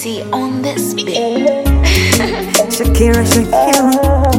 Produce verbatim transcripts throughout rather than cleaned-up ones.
T on this beat. Shakira, Shakira.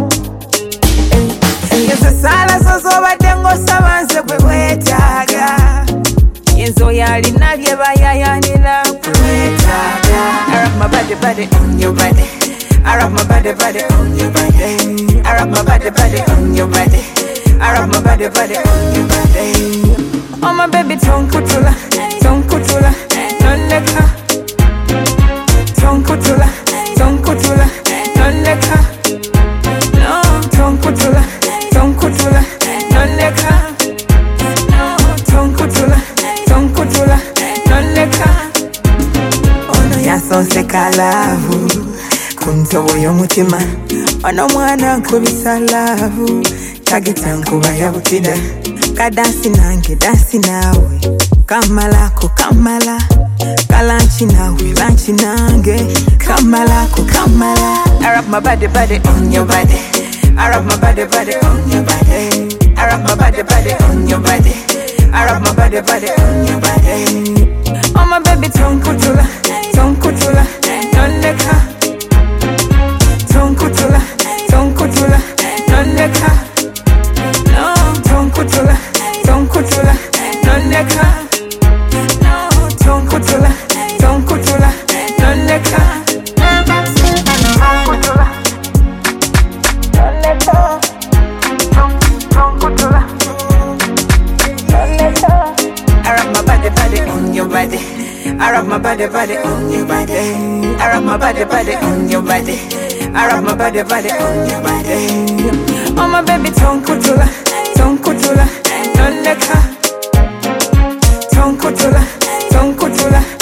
Yenzo sala soso batengo sabanze kwe kwetaga. Yenzo yali nabye bayayanira kwe kwetaga. I rock my body, body on your body. I rock my body, body on your body. I rock my body, body on your body. I rock my body, body on your body. Oh my baby, don't kutula, don't kutula, don't let her. Don't kutula, don't kutula, don't let her. No, don't kutula, don't kutula, don't let her. No, don't kutula, don't kutula, don't let her. Ono yasonse kalavu, kuntobo y'omutima. Ono mwana nkubisa lavu, tagita nkuba yabutida. Kadansi nange, dansi nawe, kamalako, kamala. Kalanchi nawe, lanchi nange, kamalako, kamala. I rock my body, body on your body. I rock my body, body on your body. I rock my body, body on your body. I rock my body, body on your body. Oh my baby, don't kutula, don't kutula, don't let her. Don't kutula, don't kutula, don't let her. No, don't kutula, don't kutula, don't let her. No, don't kutula, don't kutula, don't let her. Don't kutula, don't let her. Don't kutula, don't let her. I rock my body, body on your body. I rock my body, body on your body. I rock my body, body on your body. I rock my body, body on your body. Oh my baby, don't kutula, don't kutula, don't let her. Don't kutula, don't kutula.